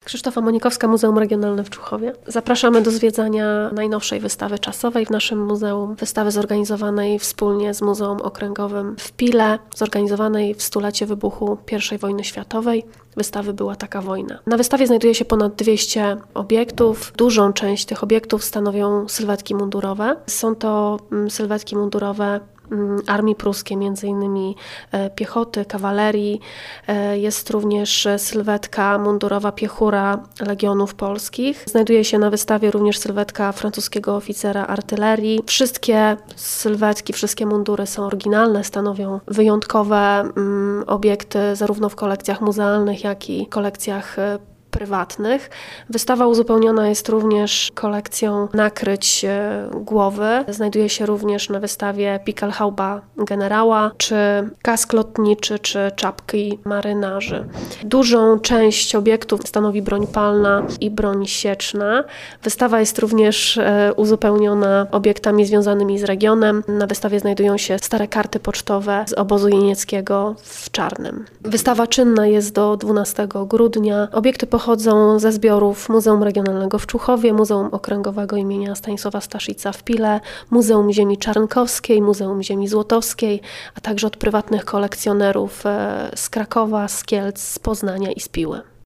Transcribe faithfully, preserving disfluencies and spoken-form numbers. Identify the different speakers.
Speaker 1: Krzysztofa Monikowska, Muzeum Regionalne w Człuchowie. Zapraszamy do zwiedzania najnowszej wystawy czasowej w naszym muzeum. Wystawy zorganizowanej wspólnie z Muzeum Okręgowym w Pile, zorganizowanej w stulecie wybuchu pierwszej wojny światowej. Wystawy Była taka wojna. Na wystawie znajduje się ponad dwieście obiektów. Dużą część tych obiektów stanowią sylwetki mundurowe. Są to sylwetki mundurowe armii pruskiej, między innymi piechoty, kawalerii. Jest również sylwetka mundurowa piechura Legionów Polskich. Znajduje się na wystawie również sylwetka francuskiego oficera artylerii. Wszystkie sylwetki, wszystkie mundury są oryginalne, stanowią wyjątkowe obiekty zarówno w kolekcjach muzealnych, jak i kolekcjach prywatnych. Wystawa uzupełniona jest również kolekcją nakryć głowy. Znajduje się również na wystawie Pickelhauba generała, czy kask lotniczy, czy czapki marynarzy. Dużą część obiektów stanowi broń palna i broń sieczna. Wystawa jest również uzupełniona obiektami związanymi z regionem. Na wystawie znajdują się stare karty pocztowe z obozu jenieckiego w Czarnym. Wystawa czynna jest do dwunastego grudnia. Obiekty pochodzą ze zbiorów Muzeum Regionalnego w Człuchowie, Muzeum Okręgowego imienia Stanisława Staszica w Pile, Muzeum Ziemi Czarnkowskiej, Muzeum Ziemi Złotowskiej, a także od prywatnych kolekcjonerów z Krakowa, z Kielc, z Poznania i z Piły.